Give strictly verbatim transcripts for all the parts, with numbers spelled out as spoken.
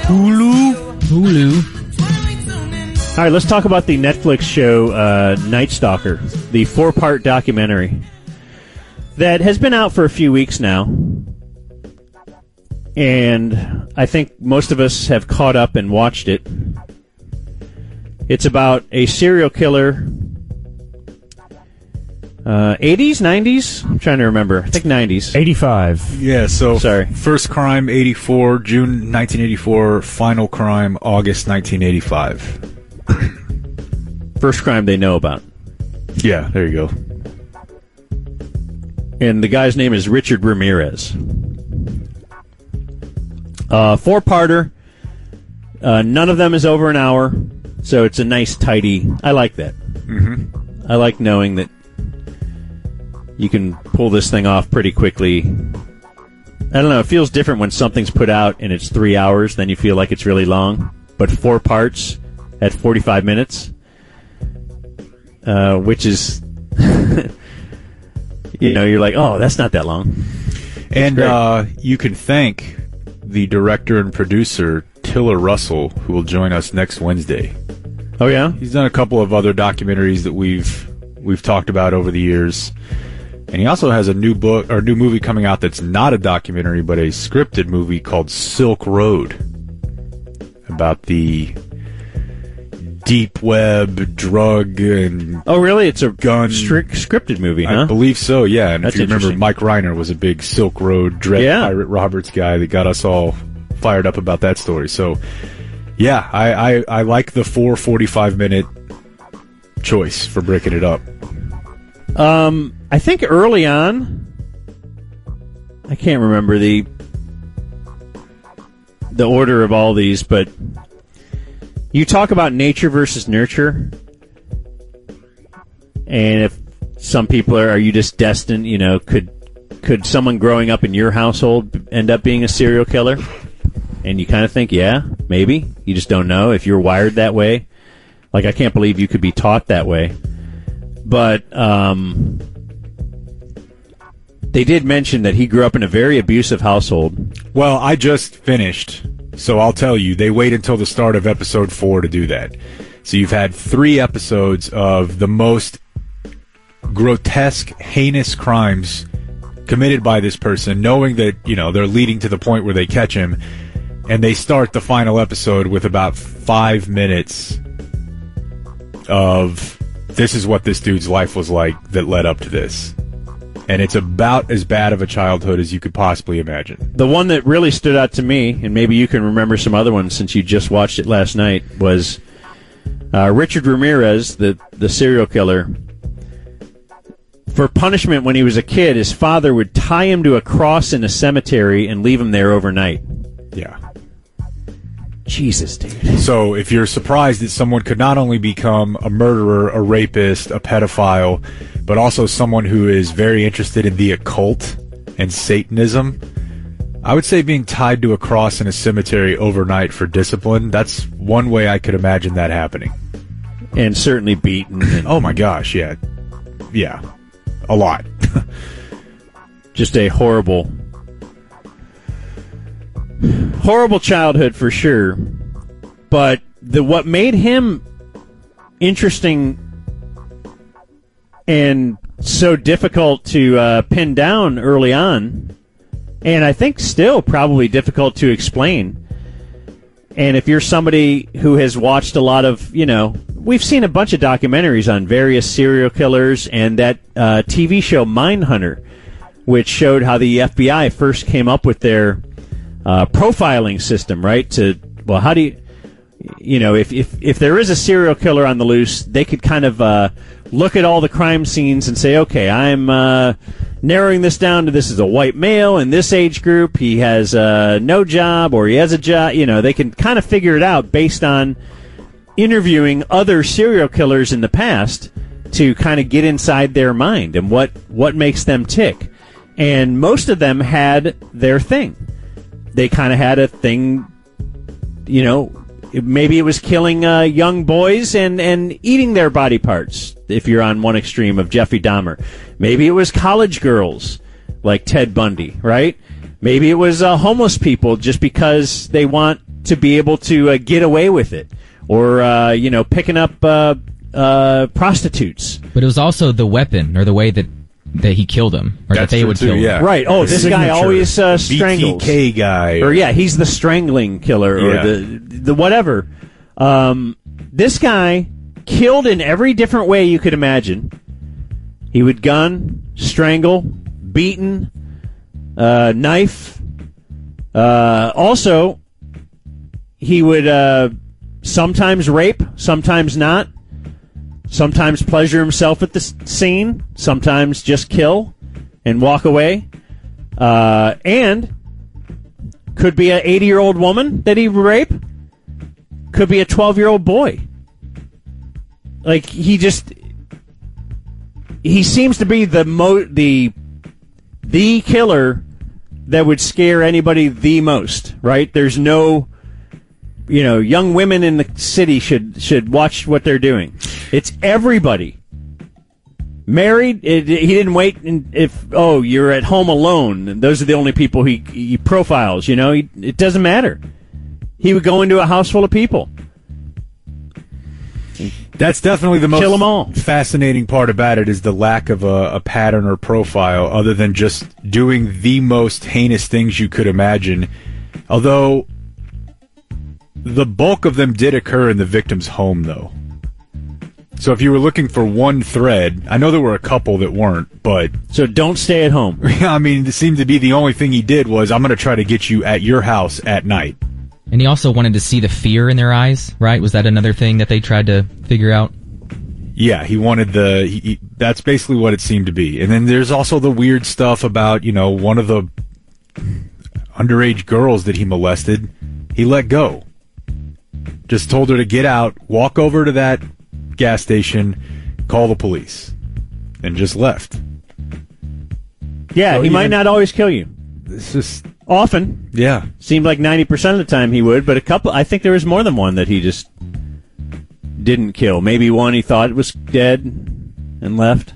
Hulu. Hulu. All right, let's talk about the Netflix show uh, Night Stalker, the four-part documentary that has been out for a few weeks now. And I think most of us have caught up and watched it. It's about a serial killer. Uh, eighties, nineties? I'm trying to remember. I think nineties. eighty-five. Yeah, so Sorry. First crime, eighty-four, June nineteen eighty-four. Final crime, August nineteen eighty-five. First crime they know about. Yeah, there you go. And the guy's name is Richard Ramirez. Uh, four-parter. Uh, none of them is over an hour, so it's a nice, tidy... I like that. Mm-hmm. I like knowing that you can pull this thing off pretty quickly. I don't know, it feels different when something's put out and it's three hours, then you feel like it's really long. But four parts at forty-five minutes, uh, which is... you know, you're like, oh, that's not that long. And uh, you can thank the director and producer, Tiller Russell, who will join us next Wednesday. Oh, yeah? He's done a couple of other documentaries that we've we've talked about over the years. And he also has a new book or new movie coming out that's not a documentary, but a scripted movie called Silk Road, about the deep web drug and oh, really? It's a gun strict scripted movie, huh? I believe so, yeah. And That's if you remember, interesting. Mike Reiner was a big Silk Road Dread Yeah. Pirate Roberts guy that got us all fired up about that story. So, yeah, I, I, I like the four forty-five minute choice for breaking it up. Um, I think early on, I can't remember the the order of all these, but you talk about nature versus nurture, and if some people are, are you just destined? You know, could could someone growing up in your household end up being a serial killer? And you kind of think, yeah, maybe. You just don't know if you're wired that way. Like, I can't believe you could be taught that way. But um, they did mention that he grew up in a very abusive household. Well, I just finished, so I'll tell you, they wait until the start of episode four to do that. So you've had three episodes of the most grotesque, heinous crimes committed by this person, knowing that, you know, they're leading to the point where they catch him, and they start the final episode with about five minutes of this is what this dude's life was like that led up to this. And it's about as bad of a childhood as you could possibly imagine. The one that really stood out to me, and maybe you can remember some other ones since you just watched it last night, was uh, Richard Ramirez, the, the serial killer. For punishment when he was a kid, his father would tie him to a cross in a cemetery and leave him there overnight. Yeah. Jesus, dude. So if you're surprised that someone could not only become a murderer, a rapist, a pedophile, but also someone who is very interested in the occult and Satanism, I would say being tied to a cross in a cemetery overnight for discipline, that's one way I could imagine that happening. And certainly beaten. And Oh my gosh, yeah. Yeah. A lot. just a horrible, horrible childhood for sure. But the what made him interesting and so difficult to uh, pin down early on, and I think still probably difficult to explain. And if you're somebody who has watched a lot of, you know, we've seen a bunch of documentaries on various serial killers, and that uh, T V show Mindhunter, which showed how the F B I first came up with their uh, profiling system, right? To, well, how do you, you know, if, if, if there is a serial killer on the loose, they could kind of uh, look at all the crime scenes and say, okay, I'm uh, narrowing this down to this is a white male in this age group. He has uh, no job, or he has a job. You know, they can kind of figure it out based on interviewing other serial killers in the past to kind of get inside their mind and what, what makes them tick. And most of them had their thing. They kind of had a thing, you know, maybe it was killing uh, young boys and, and eating their body parts, if you're on one extreme of Jeffrey Dahmer. Maybe it was college girls like Ted Bundy, right? Maybe it was uh, homeless people just because they want to be able to uh, get away with it, or uh, you know, picking up uh, uh, prostitutes. But it was also the weapon or the way that that he killed him, or That's that they true would too, kill him. Yeah. Right. Oh, The this guy signature always uh, strangles. B T K guy. Or yeah, he's the strangling killer, or Yeah. the the whatever. Um, this guy killed in every different way you could imagine. He would gun, strangle, beaten, uh, knife. Uh, also, he would uh, sometimes rape, sometimes not. Sometimes pleasure himself at the s- scene, sometimes just kill and walk away. Uh, and could be an eighty-year-old woman that he would rape. Could be a twelve-year-old boy. Like, he just... He seems to be the mo- the the killer that would scare anybody the most, right? There's no... You know, young women in the city should should watch what they're doing. It's everybody. Married, it, he didn't wait. And if oh, you're at home alone, and those are the only people he, he profiles. You know, he, it doesn't matter. He would go into a house full of people. That's definitely the most Kill 'em all. fascinating part about it is the lack of a, a pattern or profile, other than just doing the most heinous things you could imagine. Although the bulk of them did occur in the victim's home, though. So if you were looking for one thread, I know there were a couple that weren't, but... So don't stay at home. I mean, it seemed to be the only thing he did was, I'm going to try to get you at your house at night. And he also wanted to see the fear in their eyes, right? Was that another thing that they tried to figure out? Yeah, he wanted the... He, he, that's basically what it seemed to be. And then there's also the weird stuff about, you know, one of the underage girls that he molested, he let go. Just told her to get out, walk over to that gas station, call the police, and just left. Yeah, So he even- might not always kill you. It's just... Often. Yeah. Seemed like ninety percent of the time he would, but a couple, I think there was more than one that he just didn't kill. Maybe one he thought was dead and left.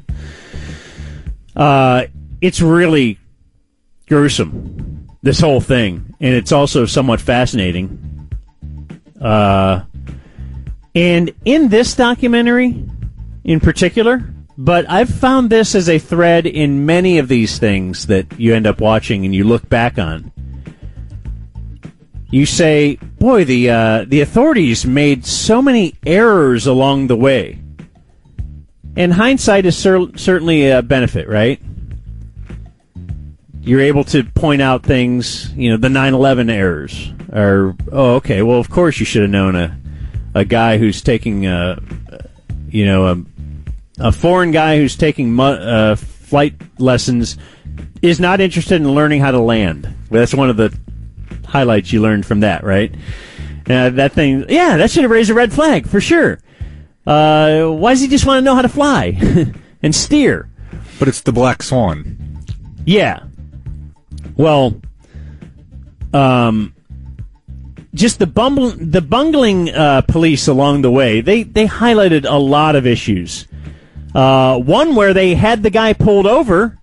Uh, it's really gruesome, this whole thing, and it's also somewhat fascinating. Uh, and in this documentary in particular, but I've found this as a thread in many of these things that you end up watching and you look back on. You say, boy, the uh, the authorities made so many errors along the way. And hindsight is cer- certainly a benefit, right? You're able to point out things, you know, the nine eleven errors. Or, oh, okay, well, of course you should have known a, a guy who's taking, uh, you know, a, a foreign guy who's taking mu- uh, flight lessons is not interested in learning how to land. Well, that's one of the highlights you learned from that, right? Uh, that thing, yeah, that should have raised a red flag, for sure. Uh, why does he just want to know how to fly and steer? But it's the Black Swan. Yeah. Well, um, just the bumble, the bungling uh, police along the way, they, they highlighted a lot of issues. Uh, one where they had the guy pulled over,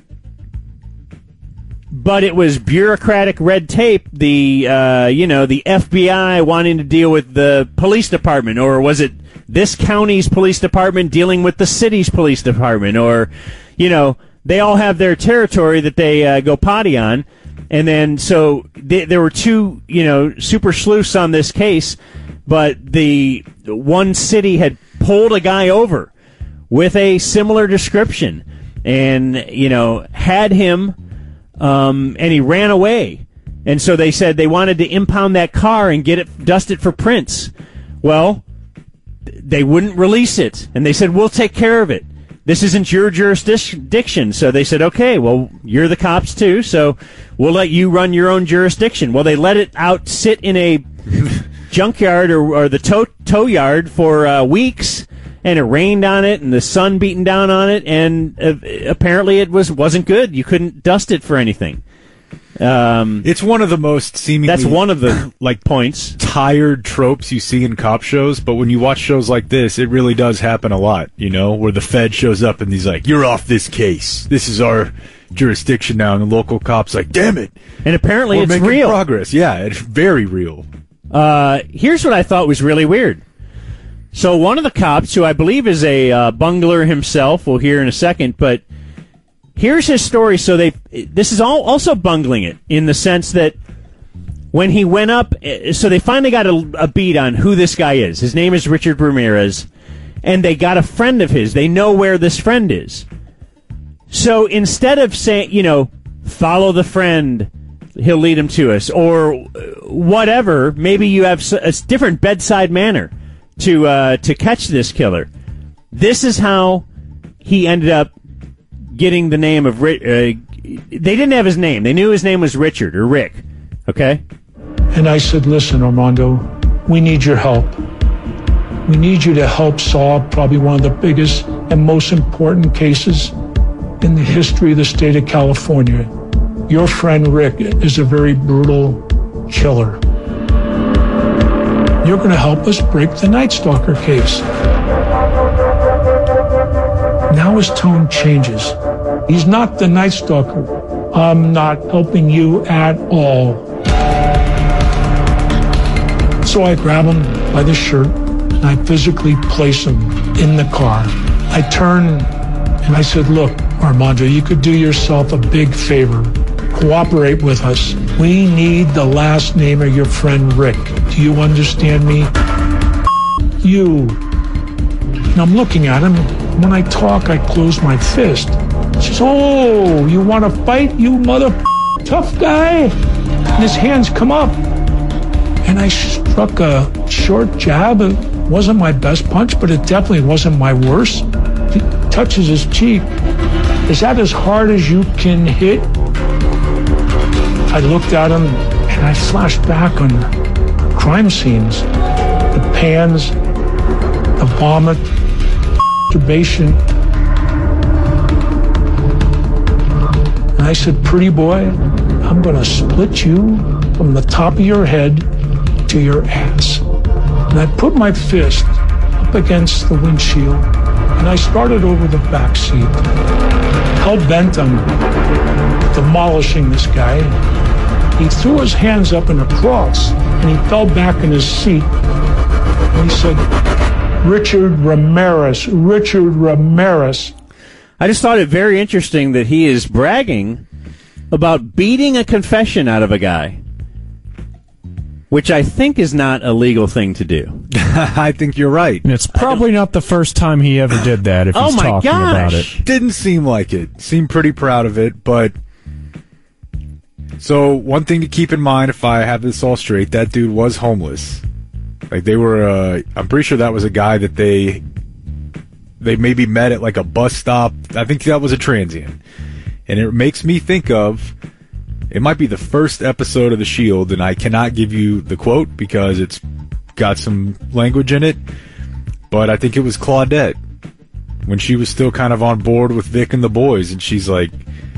but it was bureaucratic red tape, the, uh, you know, the F B I wanting to deal with the police department, or was it this county's police department dealing with the city's police department, or, you know, they all have their territory that they uh, go potty on, and then so th- there were two, you know, super sleuths on this case, but the one city had pulled a guy over with a similar description, and you know had him, um, and he ran away, and so they said they wanted to impound that car and get it dusted for prints. Well, they wouldn't release it, and they said we'll take care of it. This isn't your jurisdiction. So they said, okay, well, you're the cops too, so we'll let you run your own jurisdiction. Well, they let it out sit in a junkyard or, or the tow, tow yard for uh, weeks, and it rained on it, and the sun beating down on it, and uh, apparently it was, wasn't good. You couldn't dust it for anything. Um, It's one of the most seemingly... that's one of the like points. tired tropes you see in cop shows, but when you watch shows like this, it really does happen a lot, you know, where the Fed shows up and he's like, you're off this case. This is our jurisdiction now, and the local cop's like, damn it. And apparently We're it's making real. progress. Yeah, it's very real. Uh, here's what I thought was really weird. So one of the cops, who I believe is a uh, bungler himself, we'll hear in a second, but here's his story. So they, this is all also bungling it in the sense that when he went up, so they finally got a, a beat on who this guy is. His name is Richard Ramirez, and they got a friend of his. They know where this friend is. So instead of saying, you know, follow the friend, he'll lead him to us, or whatever, maybe you have a different bedside manner to uh, to catch this killer. This is how he ended up getting the name of Rick. Uh, they didn't have his name. They knew his name was Richard or Rick. Okay? And I said, listen, Armando, we need your help. We need you to help solve probably one of the biggest and most important cases in the history of the state of California. Your friend Rick is a very brutal killer. You're going to help us break the Night Stalker case. Now his tone changes. He's not the Night Stalker. I'm not helping you at all. So I grab him by the shirt and I physically place him in the car. I turn and I said, look, Armando, you could do yourself a big favor. Cooperate with us. We need the last name of your friend Rick. Do you understand me? You. And I'm looking at him. When I talk, I close my fist. He says, oh, you want to fight, you mother tough guy? And his hands come up. And I struck a short jab. It wasn't my best punch, but it definitely wasn't my worst. He touches his cheek. Is that as hard as you can hit? I looked at him and I flashed back on crime scenes. The pans, the vomit, masturbation. And I said, pretty boy, I'm going to split you from the top of your head to your ass. And I put my fist up against the windshield and I started over the back seat. Hell-bent on demolishing this guy. He threw his hands up in a cross and he fell back in his seat. And he said, Richard Ramirez, Richard Ramirez. I just thought it very interesting that he is bragging about beating a confession out of a guy, which I think is not a legal thing to do. I think you're right. And it's probably not the first time he ever did that if oh he's my talking gosh. about it. Didn't seem like it. Seemed pretty proud of it, but... So, one thing to keep in mind, if I have this all straight, that dude was homeless. Like, they were, uh... I'm pretty sure that was a guy that they... They maybe met at, like, a bus stop. I think that was a transient. And it makes me think of... It might be the first episode of The Shield, and I cannot give you the quote because it's got some language in it, but I think it was Claudette when she was still kind of on board with Vic and the boys, and she's like,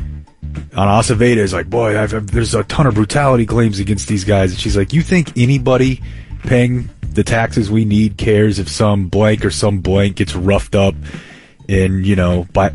on Aceveda is like, boy, I've, I've, there's a ton of brutality claims against these guys, and she's like, you think anybody paying the taxes we need cares if some blank or some blank gets roughed up in, you know, by...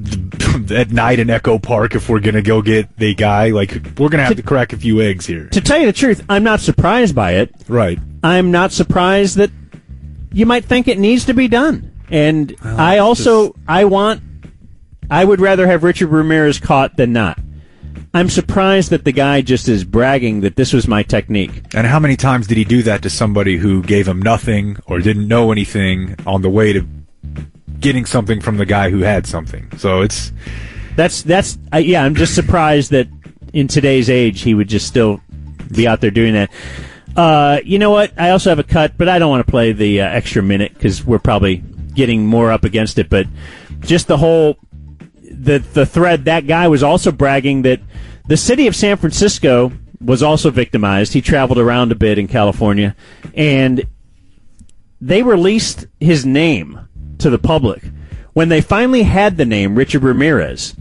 at night in Echo Park if we're going to go get the guy? Like, we're going to have to crack a few eggs here. To tell you the truth, I'm not surprised by it. Right. I'm not surprised that you might think it needs to be done. And well, I also, just... I want, I would rather have Richard Ramirez caught than not. I'm surprised that the guy just is bragging that this was my technique. And how many times did he do that to somebody who gave him nothing or didn't know anything on the way to getting something from the guy who had something? So it's that's that's uh, yeah. I'm just surprised that in today's age he would just still be out there doing that. Uh, you know what? I also have a cut, but I don't want to play the uh, extra minute because we're probably getting more up against it. But just the whole the the thread. That guy was also bragging that the city of San Francisco was also victimized. He traveled around a bit in California, and they released his name to the public. When they finally had the name Richard Ramirez,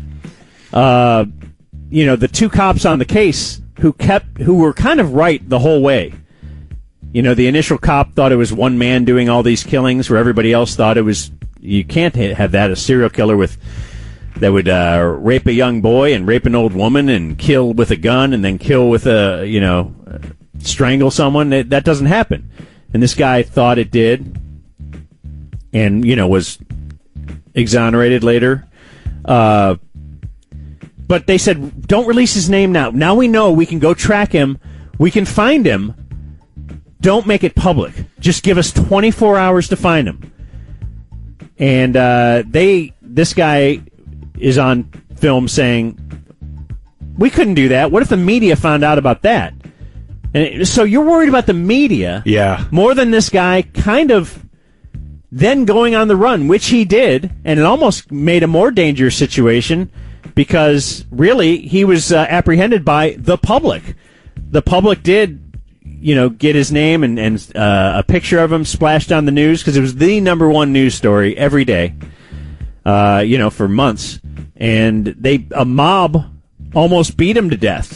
uh, you know, the two cops on the case who kept, who were kind of right the whole way. You know, the initial cop thought it was one man doing all these killings, where everybody else thought it was, you can't have that, a serial killer with, that would uh, rape a young boy and rape an old woman and kill with a gun and then kill with a, you know, strangle someone. That, that doesn't happen. And this guy thought it did, and, you know, was exonerated later. Uh, but they said, don't release his name now. Now we know we can go track him. We can find him. Don't make it public. Just give us twenty-four hours to find him. And uh, they, this guy is on film saying, we couldn't do that. What if the media found out about that? And so you're worried about the media Yeah. more than this guy kind of then going on the run, which he did, and it almost made a more dangerous situation because really he was uh, apprehended by the public. The public did, you know, get his name and, and uh, a picture of him splashed on the news because it was the number one news story every day, uh, you know, for months. And they a mob almost beat him to death.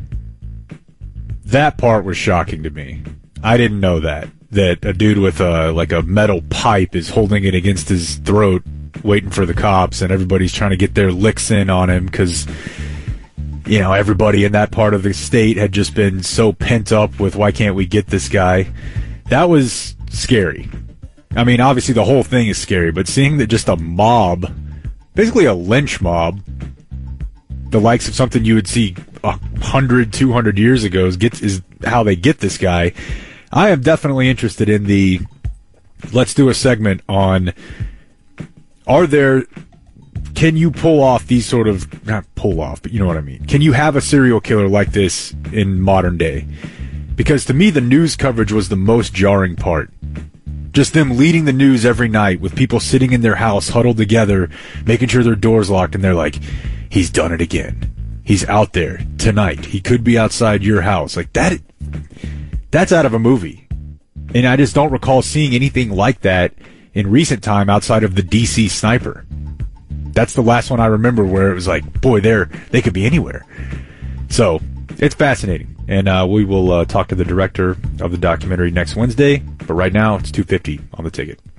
That part was shocking to me. I didn't know that. That a dude with a like a metal pipe is holding it against his throat, waiting for the cops, and everybody's trying to get their licks in on him because, you know, everybody in that part of the state had just been so pent up with why can't we get this guy. That was scary. I mean, obviously the whole thing is scary, but seeing that just a mob, basically a lynch mob, the likes of something you would see a hundred, two hundred years ago is, get, is how they get this guy. I am definitely interested in the, let's do a segment on, are there, can you pull off these sort of, not pull off, but you know what I mean. Can you have a serial killer like this in modern day? Because to me, the news coverage was the most jarring part. Just them leading the news every night with people sitting in their house, huddled together, making sure their door's locked, and they're like, he's done it again. He's out there tonight. He could be outside your house. Like, that, that's out of a movie. And I just don't recall seeing anything like that in recent time outside of the D C Sniper. That's the last one I remember where it was like, boy, they're, they could be anywhere. So, it's fascinating. And uh, we will uh, talk to the director of the documentary next Wednesday. But right now, it's two fifty on the ticket.